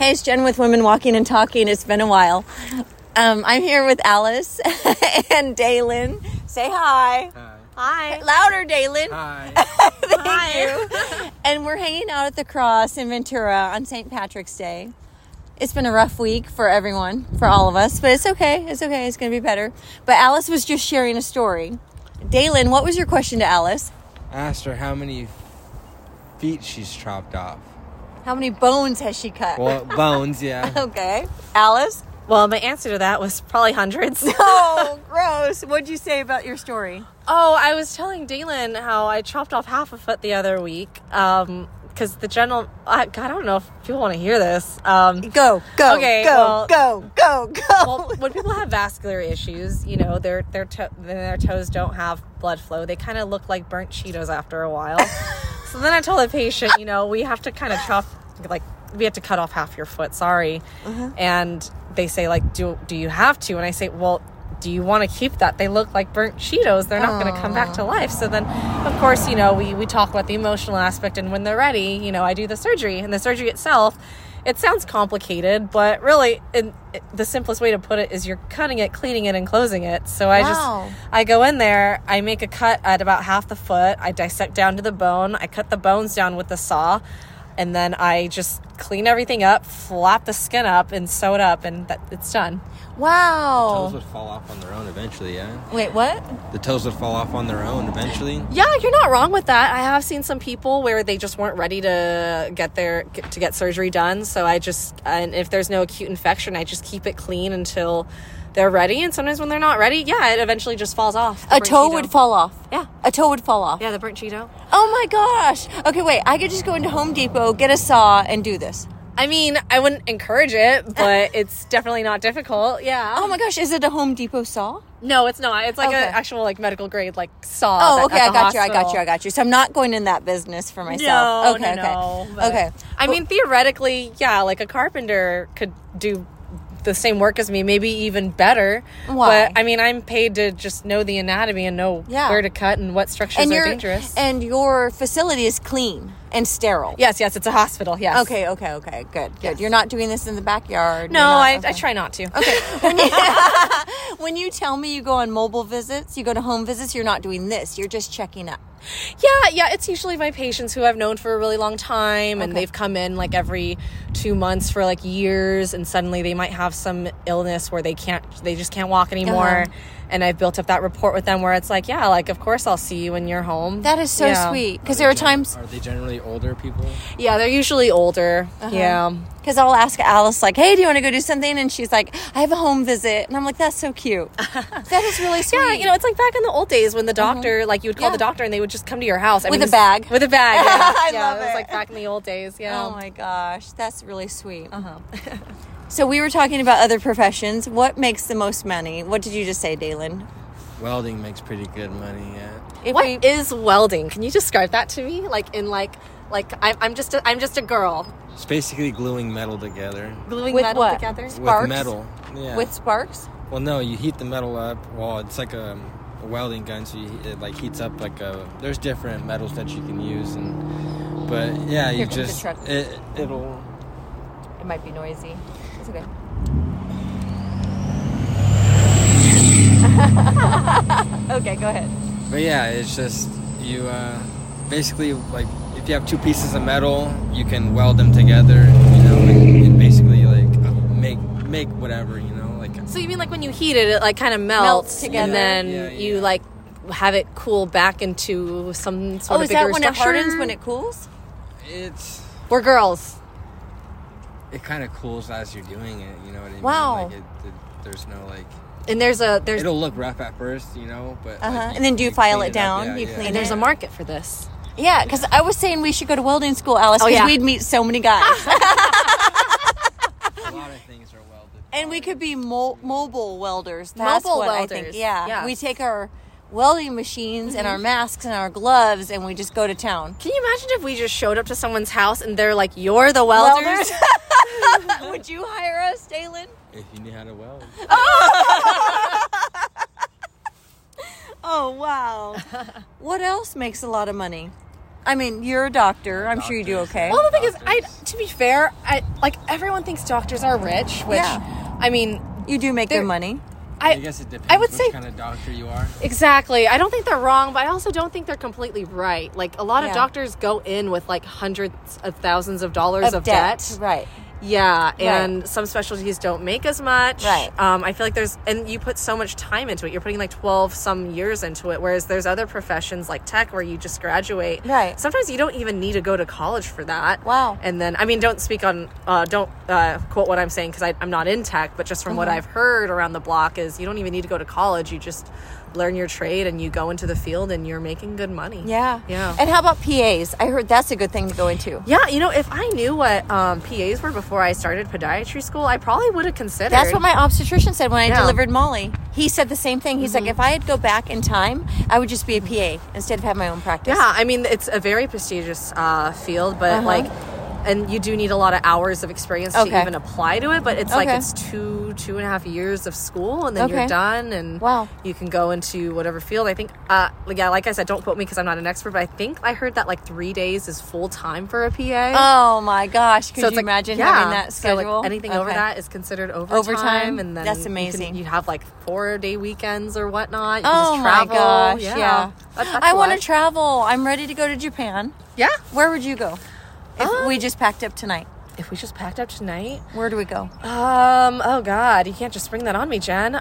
Hey, it's Jen with Women Walking and Talking. It's been a while. I'm here with Alice and Daylin. Say hi. Hi. Louder, Daylin. Hi. Thank you. And we're hanging out at the Cross in Ventura on St. Patrick's Day. It's been a rough week for everyone, for all of us, but it's okay. It's okay. It's going to be better. But Alice was just sharing a story. Daylin, what was your question to Alice? I asked her how many feet she's chopped off. How many bones has she cut? Well, bones, yeah. Okay. Alice? Well, my answer to that was probably hundreds. Oh, gross. What'd you say about your story? Oh, I was telling Daylin how I chopped off half a foot the other week. Because the general... God, I don't know if people want to hear this. Go. Okay, Go. Well, when people have vascular issues, you know, their toes don't have blood flow. They kind of look like burnt Cheetos after a while. So then I told the patient, you know, we have to kind of we have to cut off half your foot. Sorry. Uh-huh. And they say, like, do you have to? And I say, well, do you want to keep that? They look like burnt Cheetos. They're not going to come back to life. So then, of course, you know, we talk about the emotional aspect. And when they're ready, you know, I do the surgery. And the surgery itself, it sounds complicated, but really, the simplest way to put it is you're cutting it, cleaning it, and closing it. So I go in there, I make a cut at about half the foot, I dissect down to the bone, I cut the bones down with the saw, and then I just clean everything up, flap the skin up, and sew it up, and it's done. Wow. Toes would fall off on their own eventually, yeah? Wait, what? The toes would fall off on their own eventually? Yeah, you're not wrong with that. I have seen some people where they just weren't ready to get surgery done. So and if there's no acute infection, I just keep it clean until they're ready. And sometimes when they're not ready, yeah, it eventually just falls off. A toe would fall off. Yeah. A toe would fall off. Yeah, the burnt Cheeto. Oh my gosh. Okay, wait. I could just go into Home Depot, get a saw, and do this. I mean, I wouldn't encourage it, but it's definitely not difficult. Yeah. Oh my gosh. Is it a Home Depot saw? No, it's not. It's like Okay. an actual like medical grade like saw. Oh, okay. I got you. So I'm not going in that business for myself. No. Okay. I mean, theoretically, yeah, like a carpenter could do the same work as me, maybe even better. Why? But I mean, I'm paid to just know the anatomy and know where to cut and what structures are dangerous. And your facility is clean and sterile. Yes, it's a hospital. Yes. Okay. Good. Yes. You're not doing this in the backyard. No, I try not to. Okay. When you tell me you go on mobile visits, you go to home visits, you're not doing this. You're just checking up. Yeah. It's usually my patients who I've known for a really long time, and they've come in like every 2 months for like years, and suddenly they might have some illness where they just can't walk anymore. Uh-huh. And I've built up that rapport with them where it's like, yeah, like, of course I'll see you when you're home. That is so sweet. Because there are times... Are they generally older people? Yeah, they're usually older. Uh-huh. Yeah. Because I'll ask Alice, like, hey, do you want to go do something? And she's like, I have a home visit. And I'm like, that's so cute. That is really sweet. Yeah, you know, it's like back in the old days when the doctor, like, you would call the doctor and they would just come to your house. With a bag. With a bag, yeah. I yeah, love it was it. like back in the old days, yeah. Oh, my gosh. That's really sweet. Uh-huh. So we were talking about other professions. What makes the most money? What did you just say, Daylin? Welding makes pretty good money, yeah. What is welding? Can you describe that to me? Like, in I'm just a girl. It's basically gluing metal together. Gluing With metal what? together? Sparks? With metal, yeah. With sparks? Well, no, you heat the metal up. Well, it's like a welding gun, so it like heats up like there's different metals that you can use, but yeah, Here you comes the just truck. it'll. It might be noisy. It's okay. Okay, go ahead. But yeah, it's just you basically like if you have two pieces of metal, you can weld them together. You know, and basically like make whatever, you know, like. So you mean like when you heat it, it like kind of melts together. and then you like have it cool back into some sort of bigger structure? Oh, is that when it hardens, when it cools? We're girls. It kind of cools as you're doing it, you know what I mean? Wow. Like there's no like. And there's It'll look rough at first, you know, but. Like, and then do you file clean it down? up, You clean and there's a market for this. Yeah, because I was saying we should go to welding school, Alice, Oh, because yeah. we'd meet so many guys. A lot of things are welded. And we could be mobile welders. That's Mobile what welders. I think. Yeah. Yes. We take our welding machines and our masks and our gloves and we just go to town. Can you imagine if we just showed up to someone's house and they're like, "You're the welders"? Would you hire us, Daylin? If you knew how to weld. Oh, wow. What else makes a lot of money? I mean, you're a doctor. I'm sure you do okay. Well, the thing is, to be fair, everyone thinks doctors are rich, which, Yeah. I mean, You do make good money. I guess it depends I would which say kind of doctor you are. exactly. I don't think they're wrong, but I also don't think they're completely right. Like, a lot of Yeah. doctors go in with like hundreds of thousands of dollars of debt. Right. Yeah, and some specialties don't make as much. Right. I feel like and you put so much time into it. You're putting like 12 some years into it, whereas there's other professions like tech where you just graduate. Right. Sometimes you don't even need to go to college for that. Wow. And then, I mean, don't quote what I'm saying because I'm not in tech, but just from what I've heard around the block is you don't even need to go to college. You just learn your trade and you go into the field and you're making good money. Yeah. Yeah. And how about PAs? I heard that's a good thing to go into. Yeah, if I knew what PAs were before I started podiatry school, I probably would have considered. That's what my obstetrician said when I Yeah. delivered Molly. He said the same thing. He's like, if I had to go back in time, I would just be a PA instead of have my own practice. Yeah, I mean, it's a very prestigious field, but and you do need a lot of hours of experience to even apply to it, but it's like it's 2.5 years of school and then you're done and you can go into whatever field. I think, like I said, don't quote me because I'm not an expert, but I think I heard that like 3 days is full time for a PA. Oh my gosh. Could you like, imagine having that schedule? So like anything over that is considered overtime. And then that's amazing. You have like 4-day weekends or whatnot. You Oh can just travel. my gosh. Yeah. That's I want to life. travel. I'm ready to go to Japan. Yeah. Where would you go? If we just packed up tonight, If we just packed up tonight, where do we go? oh God, you can't just spring that on me, Jen.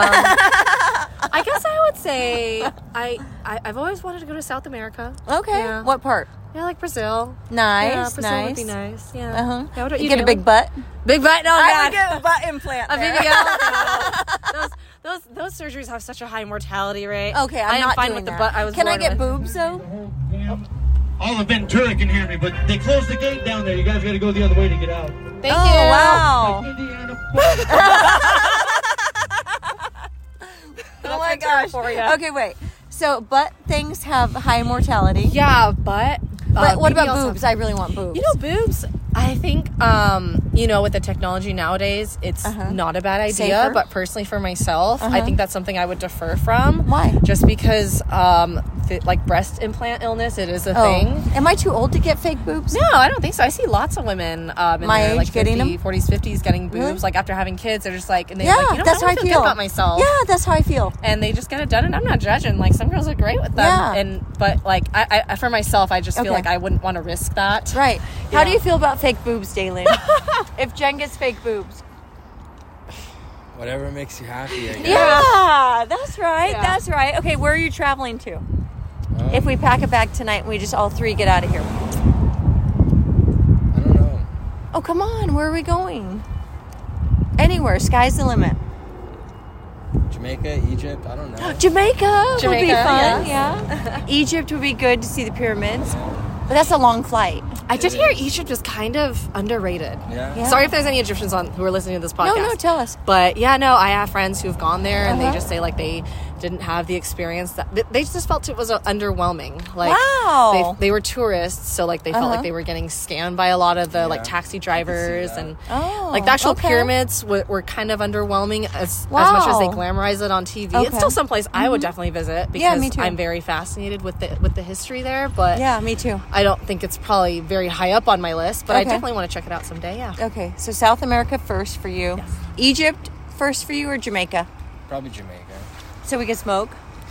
I guess I would say I've always wanted to go to South America. Okay. Yeah. What part? Yeah, like Brazil. Nice. Yeah, Brazil nice. would be nice. Yeah. Uh-huh. Yeah, what about You you? get a Jalen? big butt? Big butt? No, I God. would get a butt implant A there. BBL? No. Those surgeries have such a high mortality rate. Okay, I'm I am not fine doing with the that. butt I was Can I born get with. boobs though? All of Ventura can hear me, but they closed the gate down there. You guys got to go the other way to get out. Thank Oh, you. wow. Indiana. Oh my Ventura gosh. for ya. Okay, wait. So butt things have high mortality. Yeah, but But what about BBLs boobs? I really want boobs. boobs, I think, with the technology nowadays, it's not a bad idea. Safer? But personally for myself, I think that's something I would defer from. Why? Just because, like breast implant illness, it is a thing. Am I too old to get fake boobs? No, I don't think so. I see lots of women in My their age like getting 50, them? 40s, 50s getting boobs. Really? Like after having kids, they're just like, and they're Yeah, like, that's how I feel feel good about myself. Yeah, that's how I feel. And they just get it done, and I'm not judging. Like some girls look great with them, Yeah. but like I for myself, I just feel Okay. like I wouldn't want to risk that. Right. Yeah. How do you feel about fake boobs, Daylin? If Jen gets fake boobs. Whatever makes you happy, I guess. Yeah, that's right. Yeah. That's right. Okay, where are you traveling to? Um, If we pack a bag tonight and we just all three get out of here. I don't know. Oh, come on. Where are we going? Anywhere. Sky's the limit. Jamaica, Egypt, I don't know. Jamaica would be Jamaica, fun. yes. Yeah. Egypt would be good to see the pyramids. But that's a long flight. I did hear Egypt is kind of underrated. Yeah. Yeah. Sorry if there's any Egyptians who are listening to this podcast. No, tell us. But yeah, no, I have friends who've gone there and they Uh-huh. just say like they didn't have the experience that they just felt it was underwhelming. Like Wow. they were tourists, so like they felt Uh-huh. like they were getting scammed by a lot of the like Yeah, taxi I can see drivers that. and Oh, like the actual okay. pyramids were kind of underwhelming as much as they Wow. glamorize it on TV. Okay. It's still someplace I would definitely visit because Yeah, me too. I'm very fascinated with the history there, but Yeah, me too. I don't think it's probably very high up on my list, but I Okay. definitely want to check it out someday. Yeah. Okay, so South America first for you. Yes. Egypt first for you or Jamaica? Probably Jamaica. So we can smoke?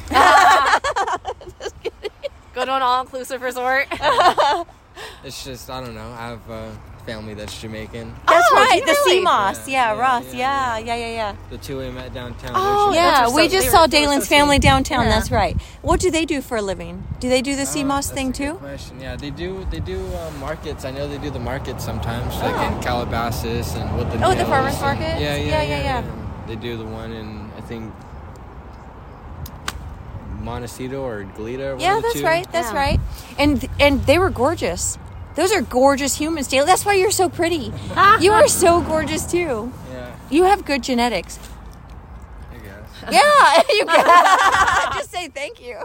Go to an all-inclusive resort. It's just, I don't know. I have a family that's Jamaican. That's Oh, right, do you the really? CMOS. Yeah, Yeah, Ross. yeah, Yeah. The two we met downtown. Oh, they're Those Yeah, are we so- just they saw were- they were Dalen's so family sweet. downtown. Yeah. That's right. What do they do for a living? Do they do the CMOS That's thing a good too? question. Yeah, they do markets. I know they do the markets sometimes, like in Calabasas and Woodland Oh, the Hills farmers and- markets? Yeah. Yeah. They do the one in, I think, Montecito or Goleta. One Yeah, of the that's two. right. That's Yeah. right. And they were gorgeous. Those are gorgeous humans, Dale. That's why you're so pretty. You are so gorgeous too. Yeah, You have good genetics. I guess. Yeah, you can. Just say thank you.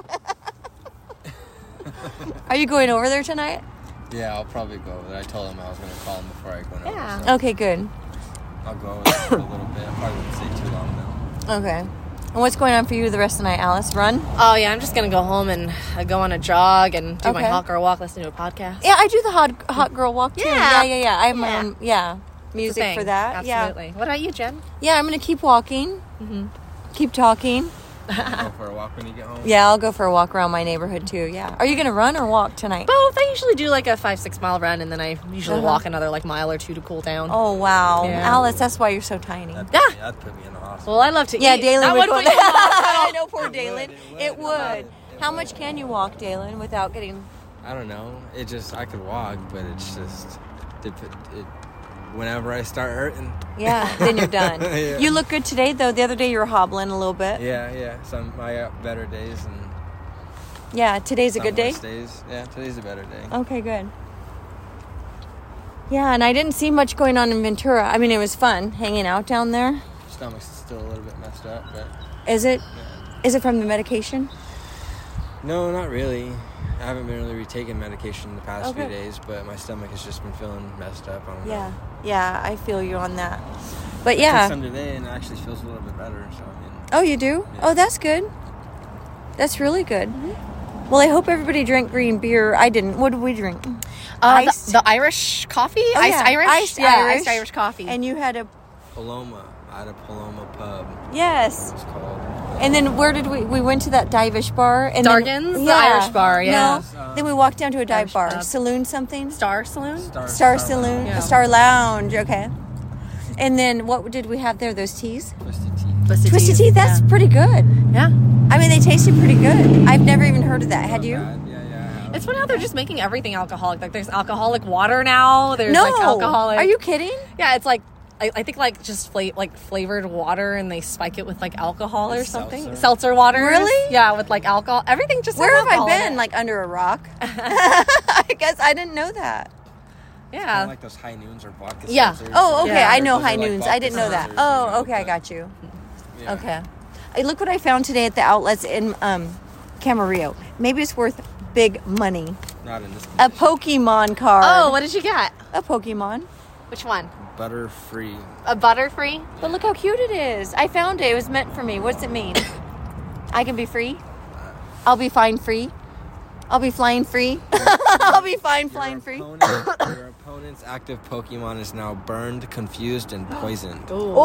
Are you going over there tonight? Yeah, I'll probably go over there. I told him I was going to call him before I went Yeah. over. So Okay, good. I'll go over there for a little bit. I probably won't stay too long though. Okay. And what's going on for you the rest of the night, Alice? Run? Oh, yeah, I'm just going to go home and go on a jog and do my Okay. hot girl walk, listen to a podcast. Yeah, I do the hot girl walk too. Yeah. Yeah. I have my Yeah. own, It's a music thing. for that. Absolutely. What about you, Jen? Yeah, I'm going to keep walking. Keep talking. Go for a walk when you get home. Yeah, I'll go for a walk around my neighborhood too. Yeah. Are you going to run or walk tonight? Both. I usually do like a 5-6 mile run, and then I usually Uh-huh. walk another like mile or two to cool down. Oh, wow. Yeah. Alice, that's why you're so tiny. That'd put me in the hospital. Well, I love to Yeah, eat. Dalen That would would put put you in the hospital. I know, poor Dalen. It would. How much can you walk, Dalen, without getting... I don't know. I could walk, but it's just, whenever I start hurting. Yeah, then you're done. Yeah. You look good today, though. The other day you were hobbling a little bit. Yeah. I got better days and Yeah, today's a good day? worse days. Yeah, today's a better day. Okay, good. Yeah, and I didn't see much going on in Ventura. I mean, it was fun hanging out down there. Stomach's still a little bit messed up, but Is it? Is it from the medication? no, not really. I haven't been really retaking medication the past few Okay. days, but my stomach has just been feeling messed up. I don't know. Yeah, I feel you on that. But I yeah. took some today and it actually feels a little bit better. So I mean, Oh, you do? Yeah. Oh, that's good. That's really good. Well, I hope everybody drank green beer. I didn't. What did we drink? Iced? The Irish coffee? Oh, Iced yeah. Irish? Iced Yeah, Irish. iced Irish coffee. And you had a... Paloma at a Paloma pub. Yes. It's called. And then where did we went to that divish bar? And Dargan's? Then, The Irish bar, yeah. No, then we walked down to a dive Irish bar. pub. Saloon something? Star Saloon? Star Saloon? Yeah. Star Lounge, okay. And then what did we have there? Those teas? Twisted tea. Twisted tea, that's pretty good. Yeah. I mean, they tasted pretty good. I've never even heard of that. Had you? Bad. Yeah. It's funny how they're just making everything alcoholic. Like there's alcoholic water now. There's No. like alcoholic. Are you kidding? Yeah, it's like I think like just flavored water, and they spike it with like alcohol or Like something. seltzer? Water. Really? Yeah, with like alcohol. Everything just. Where has have I alcohol in been? it. Like under a rock? I guess I didn't know that. Kind Yeah. of like those high noons or vodka. Yeah. seltzers. Oh, okay. Yeah. I know Those are High like Noons. vodka I didn't know that. seltzers, Oh, you know, okay. I but- got you. Yeah. Okay. Hey, look what I found today at the outlets in Camarillo. Maybe it's worth big money. Not in this. A Pokemon card. Oh, what did you get? A Pokemon. Which one? Butter free. A Butterfree? But look how cute it is. I found it. It was meant for me. What's it mean? I can be free? I'll be fine free? I'll be flying free? I'll be fine flying free? Your opponent's active Pokemon is now burned, confused, and poisoned.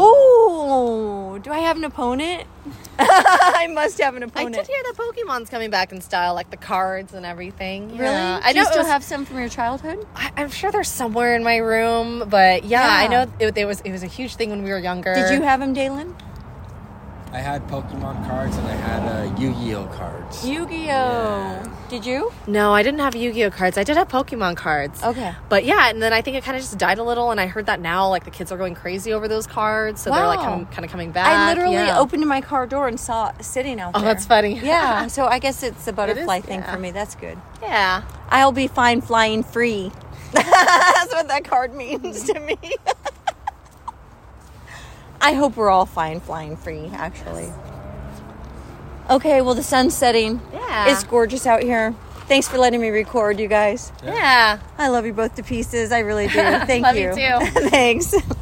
Oh, do I have an opponent? I must have an I opponent. did hear that Pokemon's coming back in style, like the cards and everything. Really? Yeah. Do I know you it still was- have some from your childhood? I'm sure they're somewhere in my room, but yeah, Yeah. I know it was a huge thing when we were younger. Did you have them, Dalen? I had Pokemon cards and I had Yu-Gi-Oh cards. Yu-Gi-Oh. Yeah. Did you? No, I didn't have Yu-Gi-Oh cards. I did have Pokemon cards. Okay. But yeah, and then I think it kind of just died a little, and I heard that now, like, the kids are going crazy over those cards, so they're, like, Wow. kind of coming back. I literally Yeah. opened my car door and saw it sitting out Oh, there. that's funny. Yeah, so I guess it's the butterfly thing yeah. for me. That's good. Yeah. I'll be fine flying free. That's what that card means to me. I hope we're all fine flying free, actually. Okay, well, the sun's setting. Yeah. It's gorgeous out here. Thanks for letting me record, you guys. Yeah. I love you both to pieces. I really do. Thank Love you. you too. Thanks.